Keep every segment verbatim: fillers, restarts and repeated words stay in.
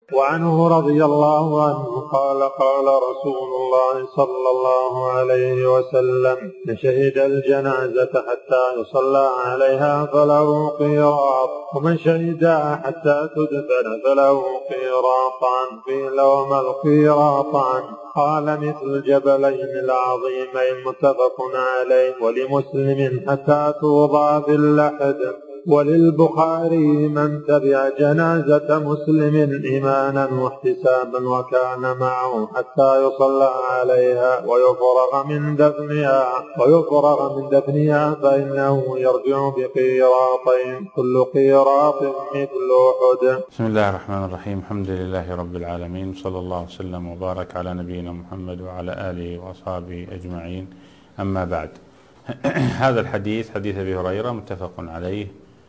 وعنه رضي الله عنه قال قال رسول الله صلى الله عليه وسلم: من شهد الجنازة حتى يصلى عليها فله قيراط، ومن شهدها حتى تدفن فله قيراطان. قيل: وما القيراطان؟ قال: مثل الجبلين العظيمين. متفق عليه. ولمسلم: حتى توضع في اللحد. وللبخاري: من تبع جنازة مسلم إيمانا واحتسابا وكان معه حتى يصلى عليها ويفرغ من دفنها ويفرغ من دفنها فإنه يرجع بقيراطين، كل قيراط مثل أحد. بسم الله الرحمن الرحيم. الحمد لله رب العالمين، صلى الله وسلم وبارك على نبينا محمد وعلى آله وأصحابه أجمعين. أما بعد، هذا الحديث حديث أبي هريرة متفق عليه،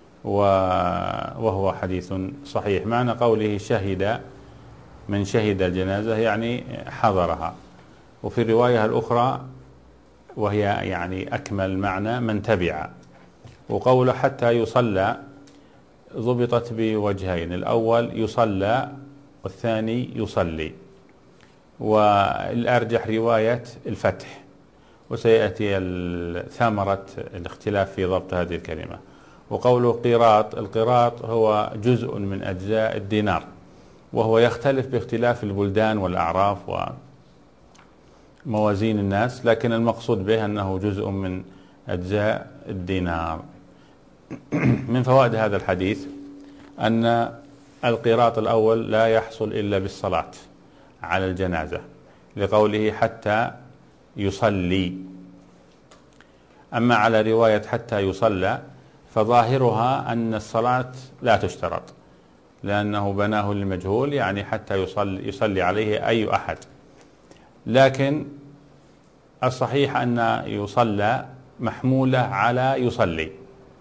وهو حديث صحيح. معنى قوله شهد، من شهد الجنازة يعني حضرها. وفي الرواية الأخرى وهي يعني أكمل معنى: من تبع. وقوله حتى يصلى ضبطت بوجهين: الأول يصلى والثاني يصلي، والأرجح رواية الفتح، وسيأتي ثمرة الاختلاف في ضبط هذه الكلمة. وقوله قيراط، القيراط هو جزء من أجزاء الدينار، وهو يختلف باختلاف البلدان والأعراف وموازين الناس، لكن المقصود به أنه جزء من أجزاء الدينار. من فوائد هذا الحديث أن القيراط الأول لا يحصل إلا بالصلاة على الجنازة، لقوله حتى يصلي. أما على رواية حتى يصلى فظاهرها أن الصلاة لا تشترط، لأنه بناه للمجهول، يعني حتى يصلي, يصلي عليه أي أحد. لكن الصحيح أن يصلى محمولة على يصلي،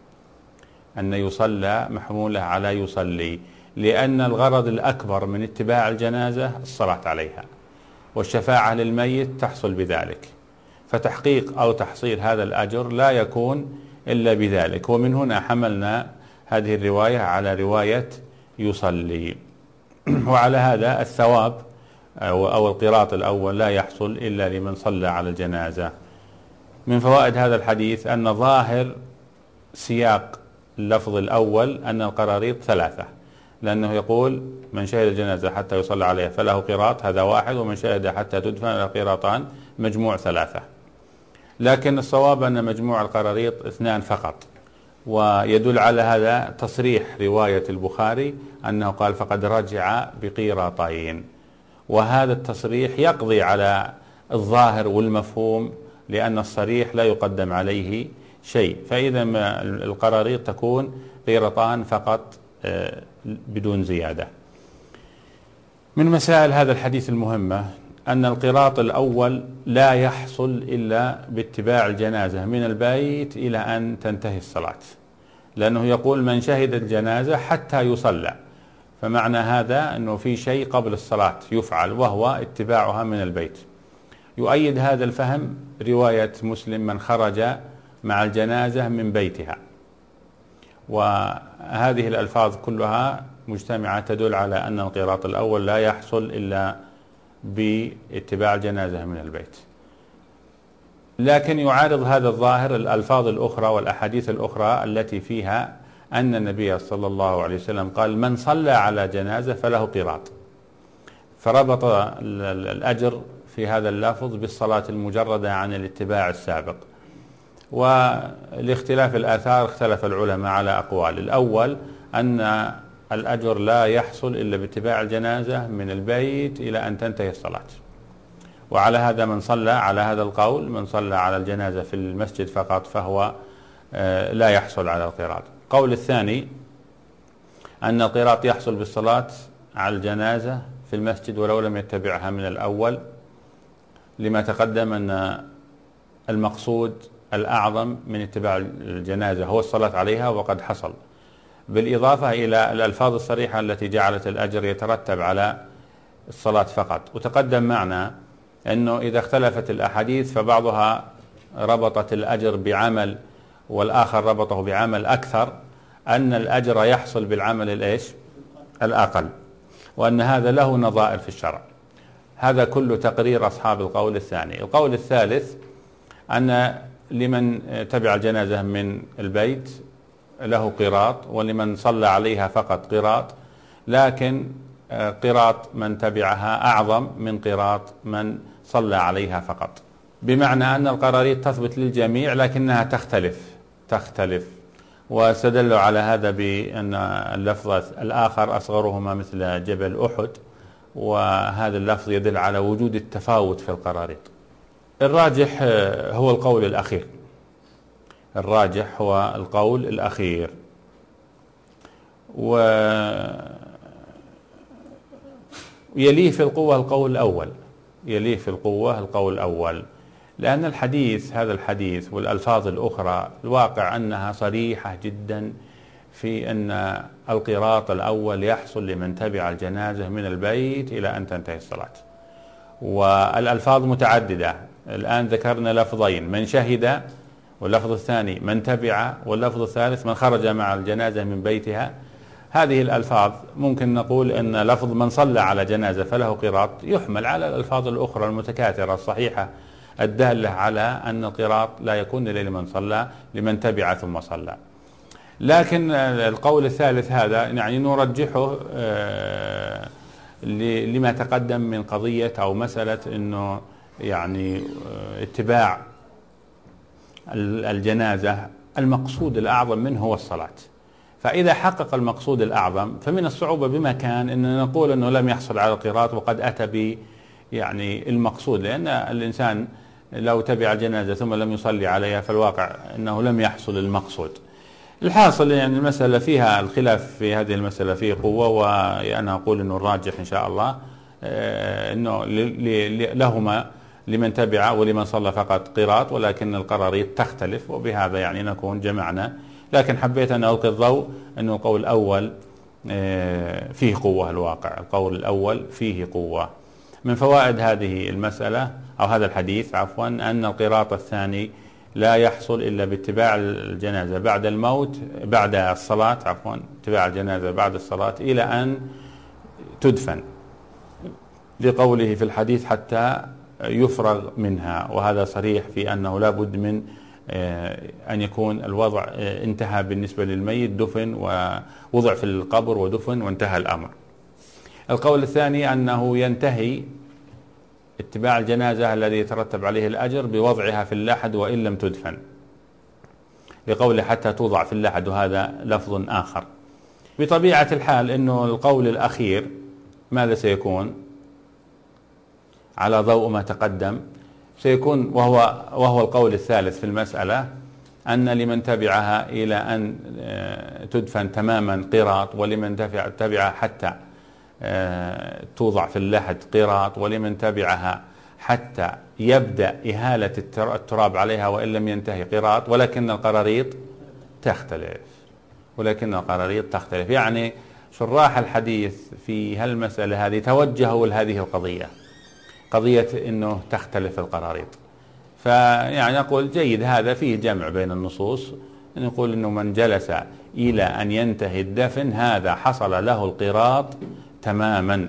أن يصلى محمولة على يصلي، لأن الغرض الأكبر من اتباع الجنازة الصلاة عليها، والشفاعة للميت تحصل بذلك، فتحقيق أو تحصيل هذا الأجر لا يكون إلا بذلك. ومن هنا حملنا هذه الرواية على رواية يصلي. وعلى هذا الثواب أو القيراط الأول لا يحصل إلا لمن صلى على الجنازة. من فوائد هذا الحديث أن ظاهر سياق اللفظ الأول أن القراريط ثلاثة، لأنه يقول: من شهد الجنازة حتى يصلى عليها فله قيراط، هذا واحد، ومن شهد حتى تدفن له قيراطان، مجموع ثلاثة. لكن الصواب أن مجموع القراريط اثنان فقط، ويدل على هذا تصريح رواية البخاري أنه قال: فقد رجع بقيراطين. وهذا التصريح يقضي على الظاهر والمفهوم، لأن الصريح لا يقدم عليه شيء، فإذا القراريط تكون قيراطان فقط بدون زيادة. من مسائل هذا الحديث المهمة أن القيراط الأول لا يحصل إلا باتباع الجنازة من البيت إلى أن تنتهي الصلاة، لأنه يقول: من شهد الجنازة حتى يصلى، فمعنى هذا أنه في شيء قبل الصلاة يفعل، وهو اتباعها من البيت. يؤيد هذا الفهم رواية مسلم: من خرج مع الجنازة من بيتها. وهذه الألفاظ كلها مجتمعة تدل على أن القيراط الأول لا يحصل إلا باتباع الجنازة من البيت. لكن يعارض هذا الظاهر الألفاظ الأخرى والأحاديث الأخرى التي فيها أن النبي صلى الله عليه وسلم قال: من صلى على جنازة فله قيراط، فربط الأجر في هذا اللفظ بالصلاة المجردة عن الاتباع السابق. ولاختلاف الآثار اختلف العلماء على أقوال. الأول أن الأجر لا يحصل إلا باتباع الجنازة من البيت إلى أن تنتهي الصلاة، وعلى هذا من صلى على هذا القول من صلى على الجنازة في المسجد فقط فهو لا يحصل على القيراط. القول الثاني أن القيراط يحصل بالصلاة على الجنازة في المسجد ولو لم يتبعها من الأول، لما تقدم أن المقصود الأعظم من اتباع الجنازة هو الصلاة عليها وقد حصل، بالإضافة إلى الألفاظ الصريحة التي جعلت الأجر يترتب على الصلاة فقط. وتقدم معنا أنه إذا اختلفت الأحاديث فبعضها ربطت الأجر بعمل والآخر ربطه بعمل أكثر، أن الأجر يحصل بالعمل الإيش؟ الأقل. وأن هذا له نظائر في الشرع. هذا كله تقرير أصحاب القول الثاني. القول الثالث أن لمن تبع الجنازة من البيت له قيراط، ولمن صلى عليها فقط قيراط، لكن قيراط من تبعها أعظم من قيراط من صلى عليها فقط، بمعنى أن القراريط تثبت للجميع لكنها تختلف تختلف واستدلوا على هذا بأن اللفظ الآخر أصغرهما مثل جبل أحد، وهذا اللفظ يدل على وجود التفاوت في القراريط. الراجح هو القول الأخير الراجح هو القول الأخير ويليه في القوة القول الأول يليه في القوة القول الأول لأن الحديث هذا الحديث والألفاظ الأخرى الواقع أنها صريحة جدا في أن القراط الأول يحصل لمن تبع الجنازة من البيت إلى أن تنتهي الصلاة، والألفاظ متعددة. الآن ذكرنا لفظين، من شهد، واللفظ الثاني من تبع، واللفظ الثالث من خرج مع الجنازة من بيتها. هذه الألفاظ ممكن نقول أن لفظ من صلى على جنازة فله قراط يحمل على الألفاظ الأخرى المتكاثرة الصحيحة الدالة على أن القراط لا يكون لمن صلى، لمن تبع ثم صلى. لكن القول الثالث هذا يعني نرجحه لما تقدم من قضية أو مسألة أنه يعني اتباع الجنازة المقصود الأعظم منه هو الصلاة، فإذا حقق المقصود الأعظم فمن الصعوبة بمكان أن نقول أنه لم يحصل على القراط وقد أتى ب يعني المقصود، لأن الإنسان لو تبع الجنازة ثم لم يصلي عليها فالواقع أنه لم يحصل المقصود. الحاصل يعني المسألة فيها الخلاف في هذه المسألة فيه قوة، وأنا أقول أنه الراجح إن شاء الله أنه لهما لمن تبع ولمن صلى فقط قراط، ولكن القراريط تختلف، وبهذا يعني نكون جمعنا. لكن حبيت أن ألقي الضوء أنه القول الأول فيه قوة، الواقع القول الأول فيه قوة. من فوائد هذه المسألة أو هذا الحديث عفوا أن القراط الثاني لا يحصل إلا باتباع الجنازة بعد الموت بعد الصلاة عفوا اتباع الجنازة بعد الصلاة إلى أن تدفن، لقوله في الحديث حتى يفرغ منها، وهذا صريح في أنه لا بد من أن يكون الوضع انتهى بالنسبة للميت، دفن ووضع في القبر ودفن وانتهى الأمر. القول الثاني أنه ينتهي اتباع الجنازة الذي يترتب عليه الأجر بوضعها في اللحد وإن لم تدفن، لقوله حتى توضع في اللحد، وهذا لفظ آخر. بطبيعة الحال أنه القول الأخير ماذا سيكون على ضوء ما تقدم؟ سيكون وهو وهو القول الثالث في المسألة أن لمن تبعها إلى أن تدفن تماما قراط، ولمن تبعها حتى توضع في اللحد قراط، ولمن تبعها حتى يبدأ إهالة التراب عليها وإن لم ينتهي قراط، ولكن القراريط تختلف ولكن القراريط تختلف يعني شراح الحديث في هالمسألة هذه توجهوا لهذه القضية، قضية أنه تختلف القراريط. فيعني نقول جيد، هذا فيه جمع بين النصوص، نقول أنه من جلس إلى أن ينتهي الدفن هذا حصل له القراط تماما.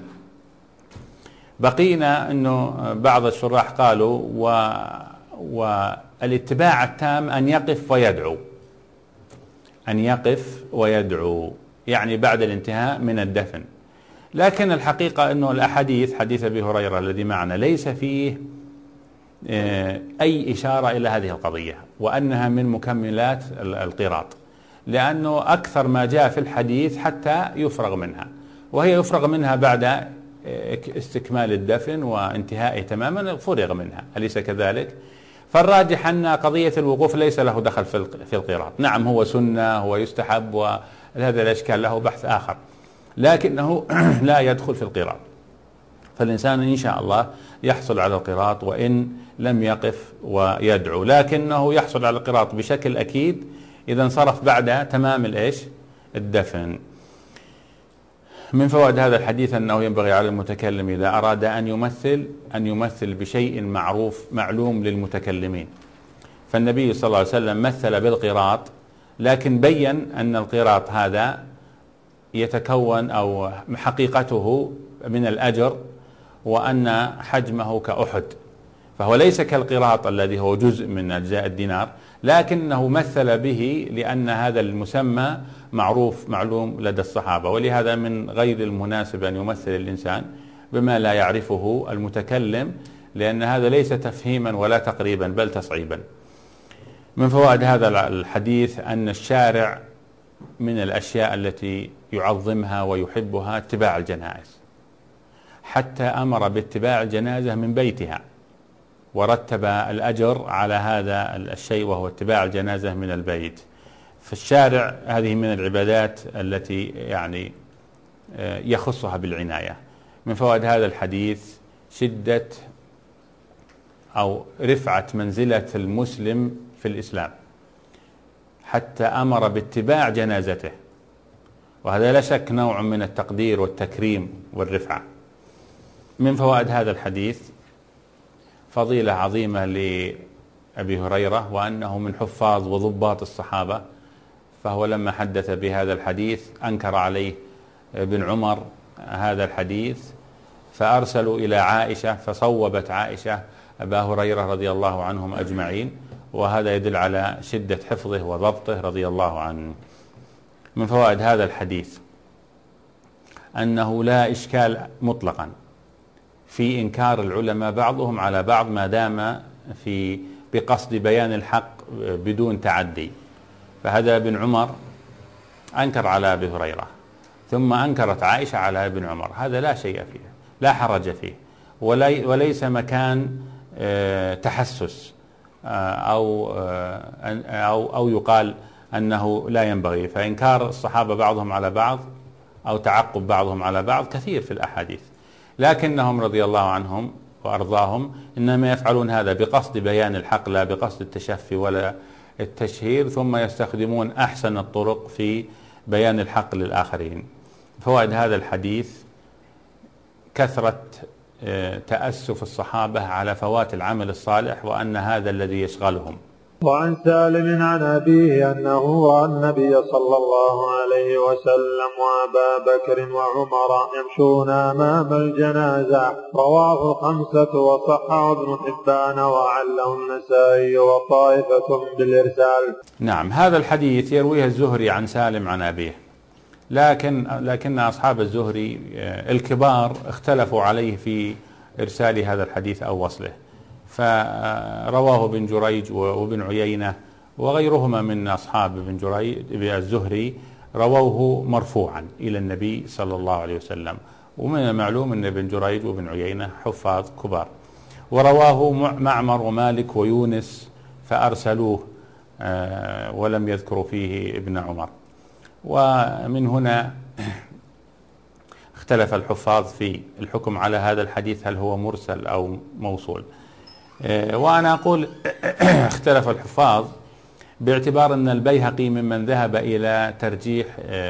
بقينا أنه بعض الشراح قالوا و... والاتباع التام أن يقف ويدعو أن يقف ويدعو يعني بعد الانتهاء من الدفن. لكن الحقيقة أنه الأحاديث حديث أبي هريرة الذي معنا ليس فيه أي إشارة إلى هذه القضية، وأنها من مكملات القراط، لأنه أكثر ما جاء في الحديث حتى يفرغ منها، وهي يفرغ منها بعد استكمال الدفن وانتهائه تماما فرغ منها، أليس كذلك؟ فالراجح أن قضية الوقوف ليس له دخل في القراط. نعم هو سنة، هو يستحب، وهذا الإشكال له بحث آخر، لكنه لا يدخل في القراط. فالإنسان إن شاء الله يحصل على القراط وإن لم يقف ويدعو، لكنه يحصل على القراط بشكل أكيد إذا انصرف بعد تمام الإيش الدفن. من فوائد هذا الحديث أنه ينبغي على المتكلم إذا أراد أن يمثل أن يمثل بشيء معروف معلوم للمتكلمين. فالنبي صلى الله عليه وسلم مثل بالقراط، لكن بين أن القراط هذا يتكون أو حقيقته من الأجر وأن حجمه كأحد، فهو ليس كالقراط الذي هو جزء من أجزاء الدينار، لكنه مثل به لأن هذا المسمى معروف معلوم لدى الصحابة، ولهذا من غير المناسب أن يمثل الإنسان بما لا يعرفه المتكلم، لأن هذا ليس تفهيما ولا تقريبا بل تصعيبا. من فوائد هذا الحديث أن الشارع من الأشياء التي يعظمها ويحبها اتباع الجنائز، حتى أمر باتباع الجنازة من بيتها ورتب الأجر على هذا الشيء وهو اتباع الجنازة من البيت. فالشارع هذه من العبادات التي يعني يخصها بالعناية. من فوائد هذا الحديث شدة أو رفعة منزلة المسلم في الإسلام، حتى أمر باتباع جنازته، وهذا لا شك نوع من التقدير والتكريم والرفعة. من فوائد هذا الحديث فضيلة عظيمة لأبي هريرة، وأنه من حفاظ وضباط الصحابة، فهو لما حدث بهذا الحديث أنكر عليه ابن عمر هذا الحديث، فأرسلوا إلى عائشة فصوبت عائشة أبا هريرة رضي الله عنهم أجمعين، وهذا يدل على شدة حفظه وضبطه رضي الله عنه. من فوائد هذا الحديث أنه لا إشكال مطلقا في إنكار العلماء بعضهم على بعض ما دام في بقصد بيان الحق بدون تعدي. فهذا ابن عمر أنكر على أبي هريرة، ثم أنكرت عائشة على ابن عمر، هذا لا شيء فيه، لا حرج فيه، وليس مكان تحسس أو أو أو يقال أنه لا ينبغي. فإنكار الصحابة بعضهم على بعض أو تعقب بعضهم على بعض كثير في الأحاديث، لكنهم رضي الله عنهم وأرضاهم إنما يفعلون هذا بقصد بيان الحق لا بقصد التشفي ولا التشهير، ثم يستخدمون أحسن الطرق في بيان الحق للآخرين. فوائد هذا الحديث كثرة تأسف الصحابة على فوات العمل الصالح، وأن هذا الذي يشغلهم. وعن سالم عن أبيه أنه رأى النبي صلى الله عليه وسلم وأبا بكر وعمر يمشون أمام الجنازة، رواه الخمسة وصححه ابن حبان وعله النسائي وطائفة بالإرسال. نعم، هذا الحديث يرويه الزهري عن سالم عن أبيه، لكن لكن أصحاب الزهري الكبار اختلفوا عليه في إرسال هذا الحديث أو وصله، فرواه ابن جريج وابن عيينة وغيرهما من أصحاب ابن جريج الزهري رووه مرفوعا إلى النبي صلى الله عليه وسلم، ومن المعلوم أن ابن جريج وابن عيينة حفاظ كبار. ورواه معمر ومالك ويونس فأرسلوه ولم يذكروا فيه ابن عمر. ومن هنا اختلف الحفاظ في الحكم على هذا الحديث، هل هو مرسل أو موصول. وأنا أقول اختلف الحفاظ باعتبار أن البيهقي ممن ذهب إلى ترجيح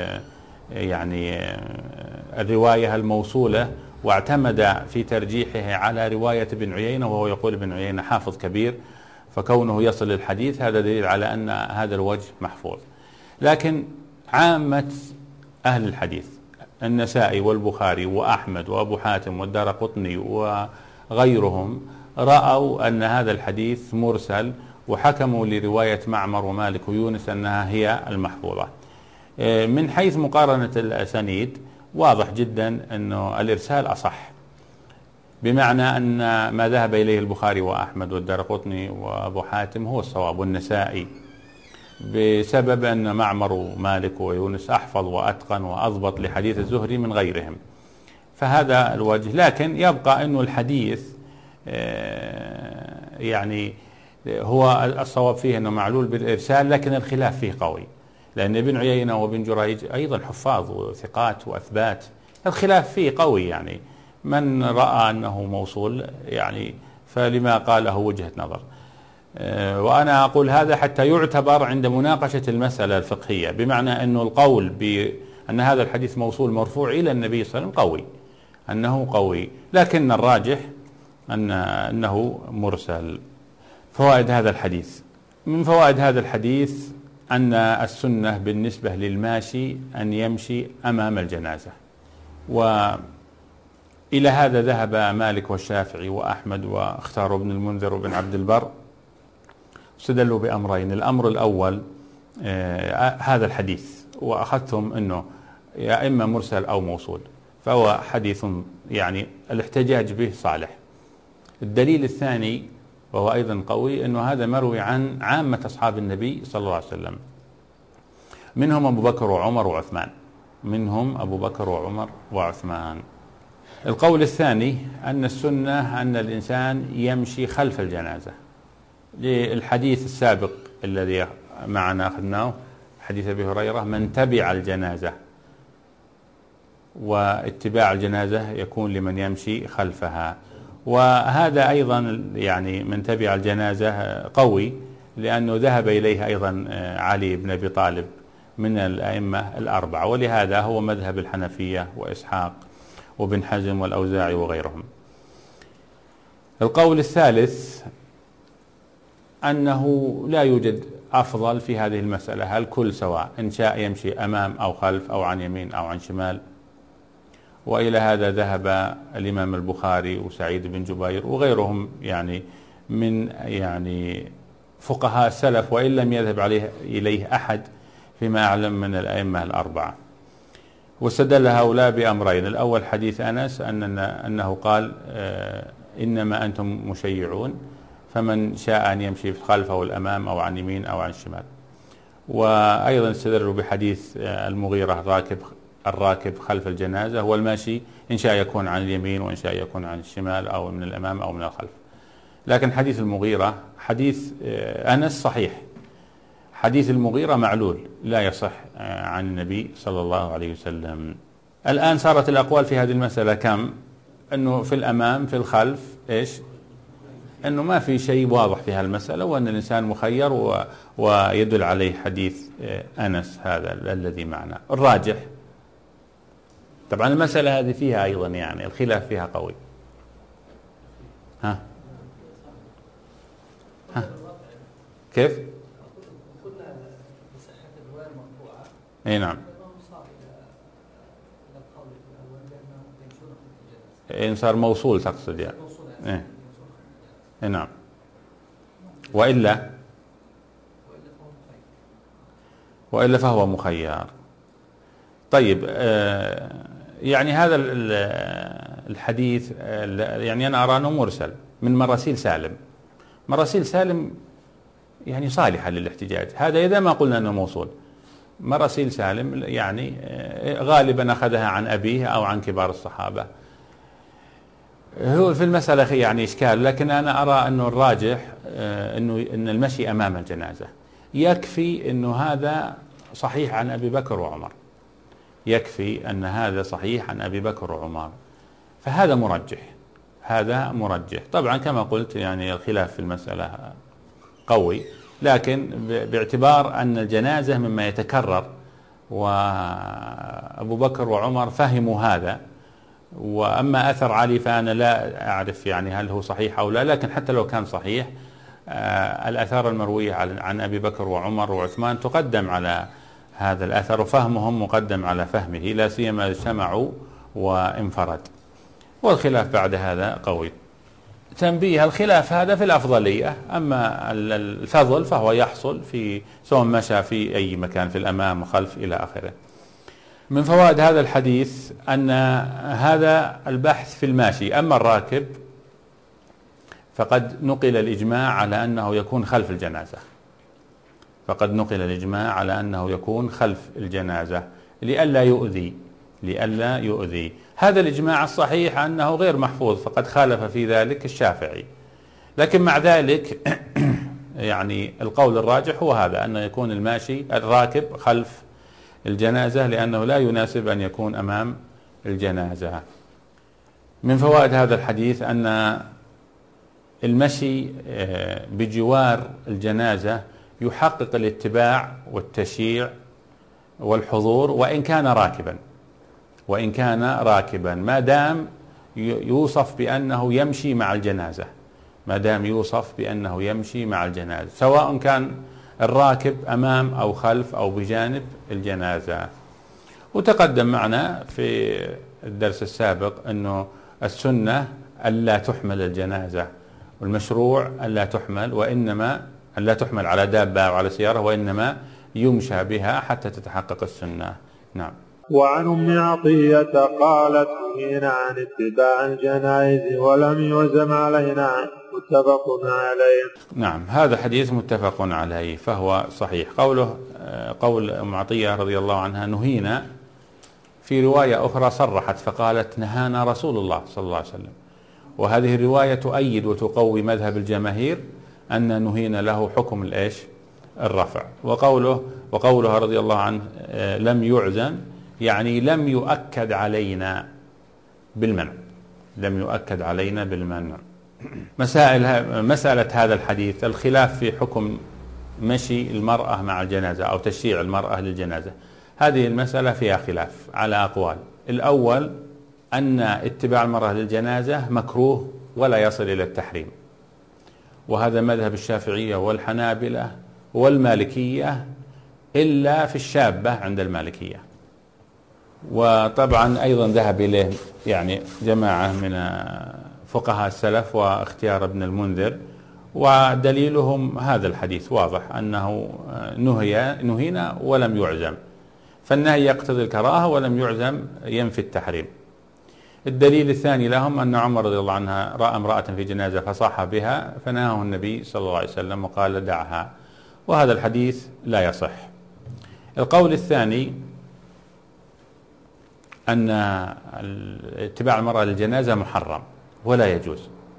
يعني الرواية الموصولة، واعتمد في ترجيحه على رواية ابن عيينة، وهو يقول ابن عيينة حافظ كبير، فكونه يصل الحديث هذا دليل على أن هذا الوجه محفوظ. لكن عامة أهل الحديث النسائي والبخاري وأحمد وأبو حاتم والدارقطني وغيرهم رأوا أن هذا الحديث مرسل، وحكموا لرواية معمر ومالك ويونس أنها هي المحفوظة. من حيث مقارنة الأسانيد واضح جدا أنه الإرسال أصح، بمعنى أن ما ذهب إليه البخاري وأحمد والدارقطني وأبو حاتم هو الصواب، والنسائي، بسبب أن معمر ومالك ويونس أحفظ وأتقن وأضبط لحديث الزهري من غيرهم، فهذا الوجه. لكن يبقى أنه الحديث يعني هو الصواب فيه أنه معلول بالإرسال، لكن الخلاف فيه قوي، لأن ابن عيينة وابن جريج أيضا حفاظ وثقات وأثبات، الخلاف فيه قوي. يعني من رأى أنه موصول يعني فلما قاله وجهة نظر. وأنا أقول هذا حتى يعتبر عند مناقشة المسألة الفقهية، بمعنى أنه القول بأن هذا الحديث موصول مرفوع إلى النبي صلى الله عليه وسلم قوي، أنه قوي، لكن الراجح أن أنه مرسل. فوائد هذا الحديث: من فوائد هذا الحديث أن السنة بالنسبة للماشي أن يمشي أمام الجنازة، وإلى هذا ذهب مالك والشافعي وأحمد، واختاروا ابن المنذر وابن عبد البر، استدلوا بأمرين. الأمر الأول آه هذا الحديث، وأخذتم أنه يا إما مرسل أو موصول، فهو حديث يعني الاحتجاج به صالح. الدليل الثاني وهو أيضا قوي، أنه هذا مروي عن عامة أصحاب النبي صلى الله عليه وسلم، منهم أبو بكر وعمر وعثمان، منهم أبو بكر وعمر وعثمان. القول الثاني أن السنة أن الإنسان يمشي خلف الجنازة، للحديث السابق الذي معنا أخذناه، حديث أبي هريرة: من تبع الجنازة، واتباع الجنازة يكون لمن يمشي خلفها. وهذا أيضا يعني من تبع الجنازة قوي، لأنه ذهب إليه أيضا علي بن أبي طالب من الأئمة الأربعة، ولهذا هو مذهب الحنفية وإسحاق وابن حزم والأوزاعي وغيرهم. القول الثالث أنه لا يوجد أفضل في هذه المسألة، الكل سواء، إن شاء يمشي أمام أو خلف أو عن يمين أو عن شمال. وإلى هذا ذهب الإمام البخاري وسعيد بن جبير وغيرهم يعني من يعني فقهاء السلف، وإن لم يذهب عليه إليه أحد فيما أعلم من الأئمة الأربعة. واستدل هؤلاء بأمرين: الأول حديث أنس أننا أنه قال إنما أنتم مشيعون، فمن شاء أن يمشي خلفه الأمام أو عن يمين أو عن الشمال. وأيضا استدلوا بحديث المغيرة: الراكب الراكب خلف الجنازة، والماشي إن شاء يكون عن اليمين وإن شاء يكون عن الشمال أو من الأمام أو من الخلف. لكن حديث المغيرة حديث أنس صحيح، حديث المغيرة معلول لا يصح عن النبي صلى الله عليه وسلم. الآن صارت الأقوال في هذه المسألة كم؟ أنه في الأمام في الخلف إيش؟ أنه ما في شيء واضح في هالمسألة، وأن الإنسان مخير، و... ويدل عليه حديث أنس هذا الذي معنا. الراجح طبعا المسألة هذه فيها أيضا يعني الخلاف فيها قوي. ها ها كيف؟ اي نعم، إن صار موصول تقصد يعني. إيه؟ إيه نعم. وإلا وإلا فهو مخير. طيب آه يعني هذا الحديث يعني أنا أرى أنه مرسل من مراسيل سالم. مراسيل سالم يعني صالحة للاحتجاج، هذا إذا ما قلنا أنه موصول. مراسيل سالم يعني غالبا أخذها عن أبيه أو عن كبار الصحابة. هو في المسألة يعني إشكال، لكن أنا أرى أنه الراجح أنه أن المشي أمام الجنازة يكفي، أنه هذا صحيح عن أبي بكر وعمر، يكفي أن هذا صحيح عن أبي بكر وعمر، فهذا مرجح، هذا مرجح. طبعا كما قلت يعني الخلاف في المسألة قوي، لكن باعتبار أن الجنازة مما يتكرر، وأبو بكر وعمر فهموا هذا، وأما أثر علي فأنا لا أعرف يعني هل هو صحيح أو لا، لكن حتى لو كان صحيح آه الأثار المروية عن أبي بكر وعمر وعثمان تقدم على هذا الأثر، وفهمهم مقدم على فهمه، لا سيما اجتمعوا وانفرد. والخلاف بعد هذا قوي. تنبيه: الخلاف هذا في الأفضلية، أما الفضل فهو يحصل في سواء مشى في أي مكان، في الأمام وخلف إلى آخره. من فوائد هذا الحديث أن هذا البحث في الماشي، أما الراكب فقد نقل الإجماع على أنه يكون خلف الجنازة، فقد نقل الإجماع على أنه يكون خلف الجنازة لئلا يؤذي لئلا يؤذي هذا الإجماع الصحيح أنه غير محفوظ، فقد خالف في ذلك الشافعي. لكن مع ذلك يعني القول الراجح هو هذا، أن يكون الماشي الراكب خلف الجنازة، لأنه لا يناسب أن يكون أمام الجنازة. من فوائد هذا الحديث أن المشي بجوار الجنازة يحقق الاتباع والتشييع والحضور، وإن كان راكبا وإن كان راكبا ما دام يوصف بأنه يمشي مع الجنازة ما دام يوصف بأنه يمشي مع الجنازة سواء كان الراكب أمام أو خلف أو بجانب الجنازة. وتقدم معنا في الدرس السابق أنه السنة ألا تحمل الجنازة، والمشروع ألا تحمل وإنما ألا تحمل على دابة أو على سيارة، وإنما يمشى بها حتى تتحقق السنة. نعم. وعن أم عطية قالت نهينا عن اتباع الجنائز ولم يعزم علينا، متفق عليه. نعم، هذا حديث متفق عليه فهو صحيح. قوله قول أم عطية رضي الله عنها نهينا، في رواية أخرى صرحت فقالت نهانا رسول الله صلى الله عليه وسلم، وهذه الرواية تؤيد وتقوي مذهب الجماهير أن نهينا له حكم الإيش؟ الرفع. وقوله وقولها رضي الله عنه لم يعزم، يعني لم يؤكد علينا بالمنع، لم يؤكد علينا بالمنع. مسائل مسألة هذا الحديث الخلاف في حكم مشي المرأة مع الجنازة أو تشييع المرأة للجنازة. هذه المسألة فيها خلاف على أقوال. الأول أن اتباع المرأة للجنازة مكروه ولا يصل إلى التحريم، وهذا مذهب الشافعية والحنابلة والمالكية إلا في الشابة عند المالكية، وطبعا أيضا ذهب إليه يعني جماعة من فقهاء السلف واختيار ابن المنذر، ودليلهم هذا الحديث واضح أنه نهي نهينا ولم يعزم، فالنهي يقتضي الكراهة ولم يعزم ينفي التحريم. الدليل الثاني لهم أن عمر رضي الله عنه رأى امرأة في جنازة فصاح بها فنهاه النبي صلى الله عليه وسلم وقال دعها، وهذا الحديث لا يصح. القول الثاني أن اتباع المرأة للجنازة محرم ولا يجوز،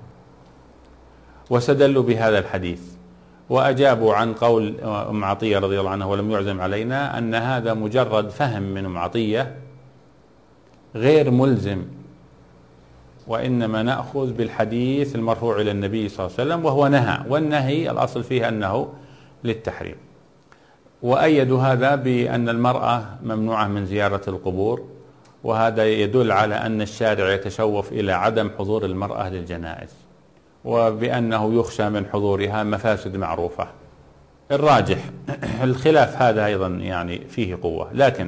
واستدلوا بهذا الحديث وأجابوا عن قول أم عطية رضي الله عنها ولم يعزم علينا أن هذا مجرد فهم من أم عطية غير ملزم، وإنما نأخذ بالحديث المرفوع إلى النبي صلى الله عليه وسلم وهو نهى، والنهي الأصل فيه أنه للتحريم. وأيدوا هذا بأن المرأة ممنوعة من زيارة القبور، وهذا يدل على أن الشارع يتشوف إلى عدم حضور المرأة للجنائز، وبأنه يخشى من حضورها مفاسد معروفة. الراجح الخلاف هذا أيضا يعني فيه قوة، لكن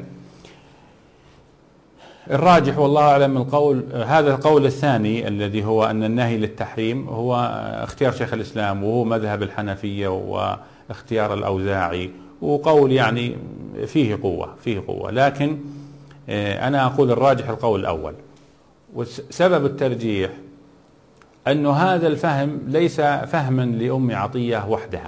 الراجح والله أعلم القول هذا القول الثاني الذي هو أن النهي للتحريم هو اختيار شيخ الإسلام وهو مذهب الحنفية واختيار الأوزاعي، وقول يعني فيه قوة فيه قوة لكن أنا أقول الراجح القول الأول. وسبب الترجيح أن هذا الفهم ليس فهما لأم عطية وحدها،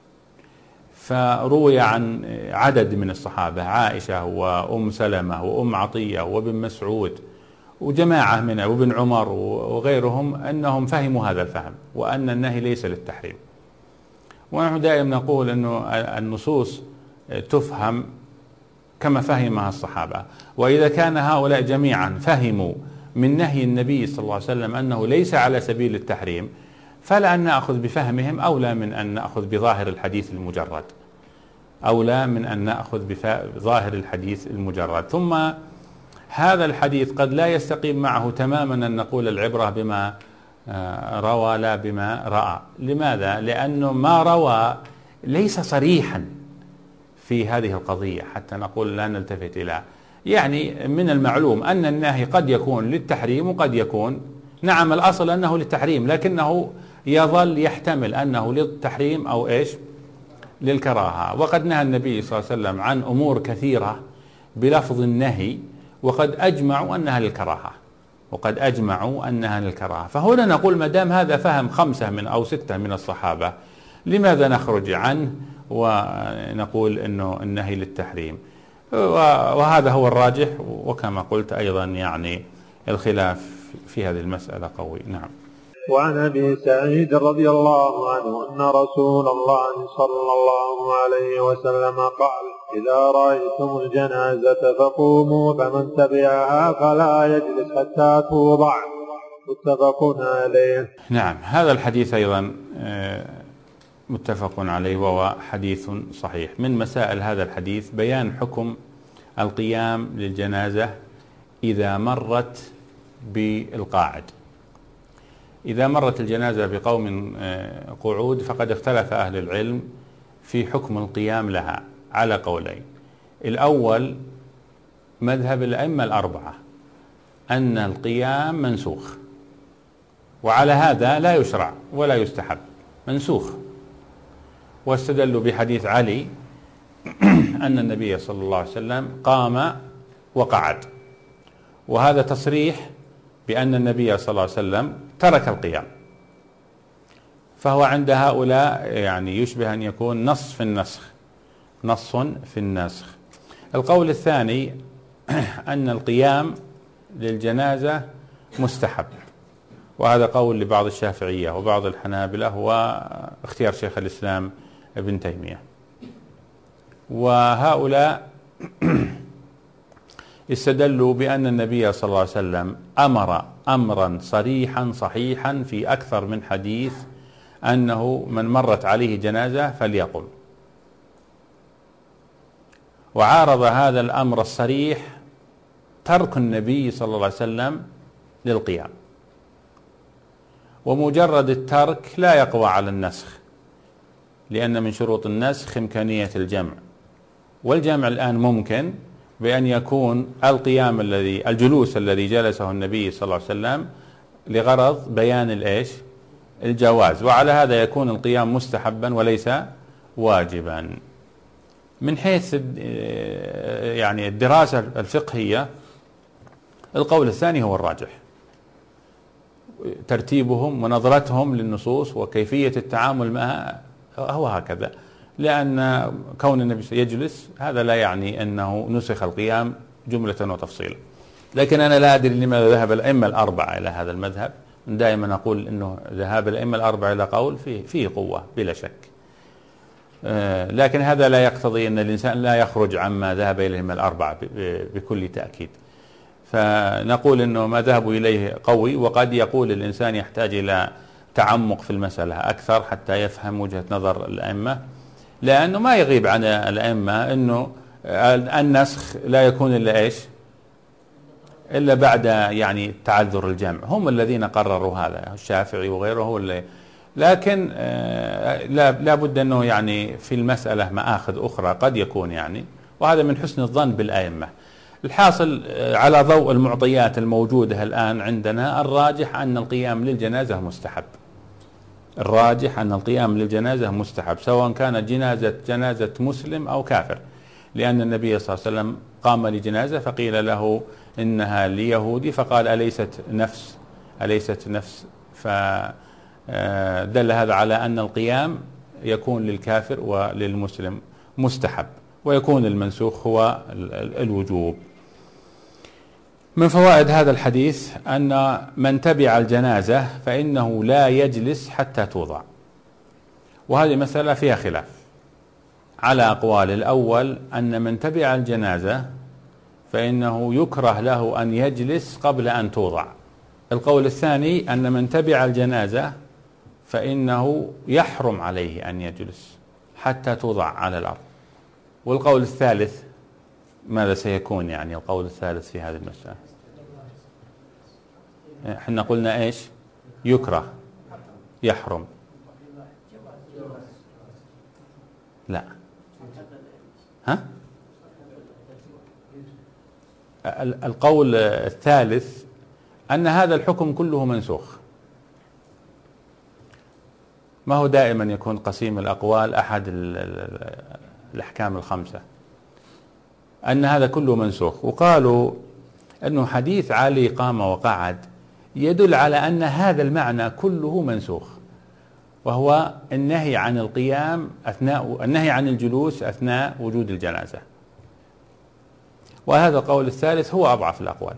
فروي عن عدد من الصحابة عائشة وأم سلمة وأم عطية وابن مسعود وجماعة من وابن عمر وغيرهم أنهم فهموا هذا الفهم وأن النهي ليس للتحريم. ونحن دائما نقول أنه النصوص تفهم كما فهمها الصحابة، وإذا كان هؤلاء جميعا فهموا من نهي النبي صلى الله عليه وسلم أنه ليس على سبيل التحريم، فلا أن نأخذ بفهمهم أولى من أن نأخذ بظاهر الحديث المجرد أولى من أن نأخذ بظاهر الحديث المجرد. ثم هذا الحديث قد لا يستقيم معه تماما أن نقول العبرة بما روى لا بما رأى. لماذا؟ لأنه ما روى ليس صريحا في هذه القضية حتى نقول لا نلتفت إلى، يعني من المعلوم أن النهي قد يكون للتحريم وقد يكون نعم الأصل أنه للتحريم، لكنه يظل يحتمل أنه للتحريم أو إيش للكراهة. وقد نهى النبي صلى الله عليه وسلم عن أمور كثيرة بلفظ النهي وقد أجمعوا أنها للكراهة وقد أجمعوا أنها للكراهة. فهنا نقول ما دام هذا فهم خمسة من أو ستة من الصحابة لماذا نخرج عنه ونقول أنه النهي للتحريم؟ وهذا هو الراجح، وكما قلت أيضا يعني الخلاف في هذه المسألة قوي. نعم. وعن أبي سعيد رضي الله عنه أن رسول الله صلى الله عليه وسلم قال إذا رأيتم الجنازة فقوموا فمن تبعها فلا يجلس حتى توضع، متفق عليه. نعم، هذا الحديث أيضا متفق عليه وهو حديث صحيح. من مسائل هذا الحديث بيان حكم القيام للجنازة إذا مرت بالقاعد. إذا مرت الجنازة بقوم قعود فقد اختلف أهل العلم في حكم القيام لها على قولين. الأول مذهب الأئمة الأربعة أن القيام منسوخ، وعلى هذا لا يشرع ولا يستحب، منسوخ. واستدلوا بحديث علي أن النبي صلى الله عليه وسلم قام وقعد، وهذا تصريح بأن النبي صلى الله عليه وسلم ترك القيام، فهو عند هؤلاء يعني يشبه أن يكون نص في النسخ، نص في النسخ. القول الثاني أن القيام للجنازة مستحب، وهذا قول لبعض الشافعية وبعض الحنابلة واختيار شيخ الإسلام ابن تيمية. وهؤلاء استدلوا بأن النبي صلى الله عليه وسلم أمر أمرا صريحا صحيحا في أكثر من حديث أنه من مرت عليه جنازة فليقم، وعارض هذا الأمر الصريح ترك النبي صلى الله عليه وسلم للقيام، ومجرد الترك لا يقوى على النسخ، لأن من شروط النسخ إمكانية الجمع، والجمع الآن ممكن بأن يكون القيام الذي الجلوس الذي جلسه النبي صلى الله عليه وسلم لغرض بيان الإيش؟ الجواز، وعلى هذا يكون القيام مستحبا وليس واجبا. من حيث يعني الدراسة الفقهية القول الثاني هو الراجح، ترتيبهم ونظرتهم للنصوص وكيفية التعامل معها هو هكذا، لأن كون النبي يجلس هذا لا يعني أنه نسخ القيام جملة وتفصيلا. لكن أنا لا أدري لماذا ذهب الأئمة الأربعة إلى هذا المذهب. دائما أقول أنه ذهاب الأئمة الأربعة إلى قول فيه, فيه قوة بلا شك، لكن هذا لا يقتضي أن الإنسان لا يخرج عما ذهب إليه الأئمة الأربعة بكل تأكيد. فنقول أنه ما ذهبوا إليه قوي، وقد يقول الإنسان يحتاج إلى تعمق في المسألة أكثر حتى يفهم وجهة نظر الأئمة، لأنه ما يغيب عن الأئمة أنه النسخ لا يكون إلا إيش؟ إلا بعد يعني تعذر الجمع، هم الذين قرروا هذا، الشافعي وغيره هو اللي. لكن لا لا بد أنه يعني في المسألة مآخذ أخرى قد يكون يعني، وهذا من حسن الظن بالأئمة. الحاصل على ضوء المعطيات الموجودة الآن عندنا الراجح أن القيام للجنازة مستحب، الراجح أن القيام للجنازة مستحب سواء كانت جنازة جنازة مسلم أو كافر، لأن النبي صلى الله عليه وسلم قام لجنازة فقيل له إنها ليهودي فقال أليست نفس أليست نفس فدل هذا على أن القيام يكون للكافر وللمسلم مستحب، ويكون المنسوخ هو الوجوب. من فوائد هذا الحديث أن من تبع الجنازة فإنه لا يجلس حتى توضع، وهذه مسألة فيها خلاف على أقوال. الأول أن من تبع الجنازة فإنه يكره له أن يجلس قبل أن توضع. القول الثاني أن من تبع الجنازة فإنه يحرم عليه أن يجلس حتى توضع على الأرض. والقول الثالث ماذا سيكون يعني القول الثالث في هذه المسألة؟ احنا قلنا ايش؟ يكره، يحرم، لا ها؟ القول الثالث أن هذا الحكم كله منسوخ. ما هو دائما يكون قسيم الأقوال أحد الأحكام الخمسة، أن هذا كله منسوخ. وقالوا أنه حديث علي قام وقعد يدل على أن هذا المعنى كله منسوخ، وهو النهي عن القيام أثناء النهي عن الجلوس أثناء وجود الجنازة. وهذا القول الثالث هو أضعف الأقوال،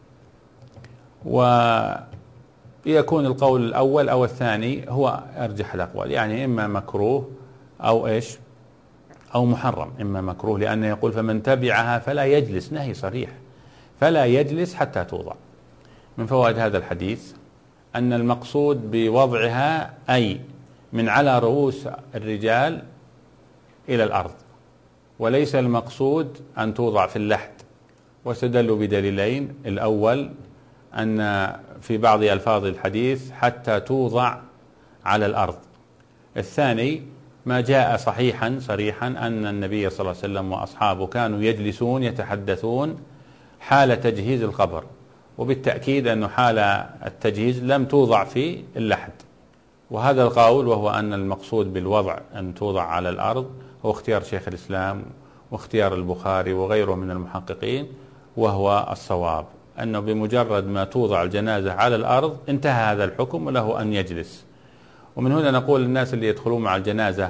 ويكون القول الأول أو الثاني هو أرجح الأقوال، يعني إما مكروه أو إيش أو محرم. إما مكروه لأنه يقول فمن تبعها فلا يجلس، نهي صريح، فلا يجلس حتى توضع. من فوائد هذا الحديث أن المقصود بوضعها أي من على رؤوس الرجال إلى الأرض، وليس المقصود أن توضع في اللحد. واستدلوا بدليلين: الأول أن في بعض ألفاظ الحديث حتى توضع على الأرض، الثاني ما جاء صحيحا صريحا أن النبي صلى الله عليه وسلم وأصحابه كانوا يجلسون يتحدثون حال تجهيز القبر، وبالتأكيد أن حال التجهيز لم توضع في اللحد. وهذا القول وهو أن المقصود بالوضع أن توضع على الأرض هو اختيار شيخ الإسلام واختيار البخاري وغيره من المحققين، وهو الصواب أنه بمجرد ما توضع الجنازة على الأرض انتهى هذا الحكم وله أن يجلس. ومن هنا نقول للناس اللي يدخلون مع الجنازة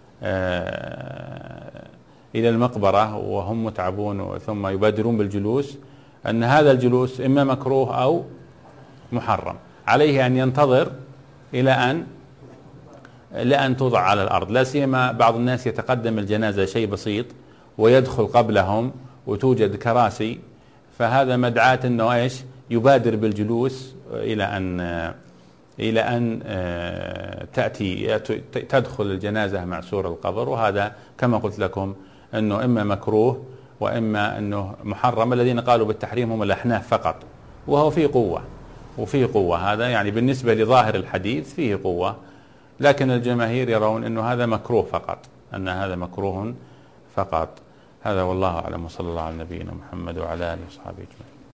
إلى المقبرة وهم متعبون ثم يبادرون بالجلوس أن هذا الجلوس إما مكروه أو محرم، عليه أن ينتظر إلى أن لأن توضع على الأرض، لا سيما بعض الناس يتقدم الجنازة شيء بسيط ويدخل قبلهم وتوجد كراسي، فهذا مدعاة أنه إيش يبادر بالجلوس إلى أن إلى أن تأتي تدخل الجنازة مع سور القبر. وهذا كما قلت لكم أنه إما مكروه وإما أنه محرم. الذين قالوا بالتحريم هم الأحناف فقط، وهو فيه قوة وفيه قوة، هذا يعني بالنسبة لظاهر الحديث فيه قوة، لكن الجماهير يرون أنه هذا مكروه فقط، أن هذا مكروه فقط. هذا والله أعلم، وصلى الله على نبينا محمد وعلى آله وصحبه أجمعين.